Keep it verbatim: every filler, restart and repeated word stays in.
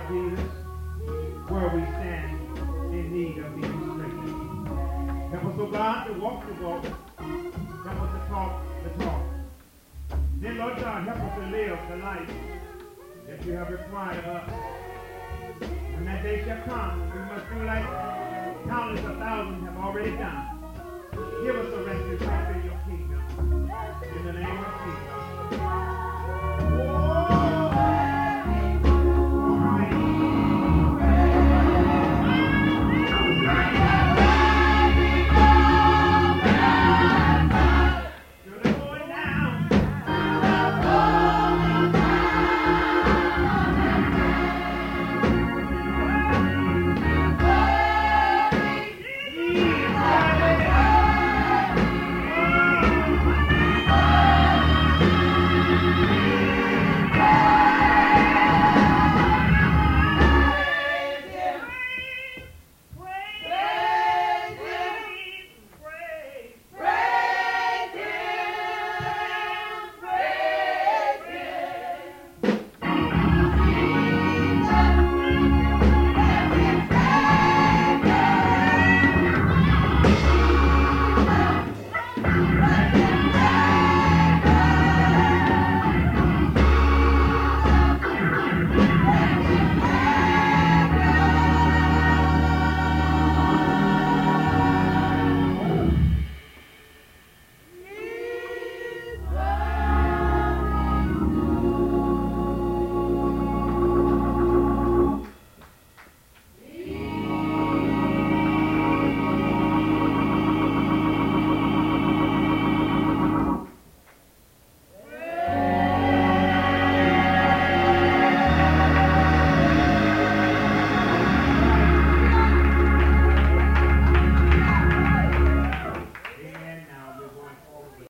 Lord Jesus, where we stand in need of being strengthened. Help us, oh God, to walk the walk. Help us to talk the talk. Then, Lord God, help us to live the life that you have required of us. When that day shall come, we must do like countless of thousands have already done. Give us a refuge in your kingdom. In the name of Jesus.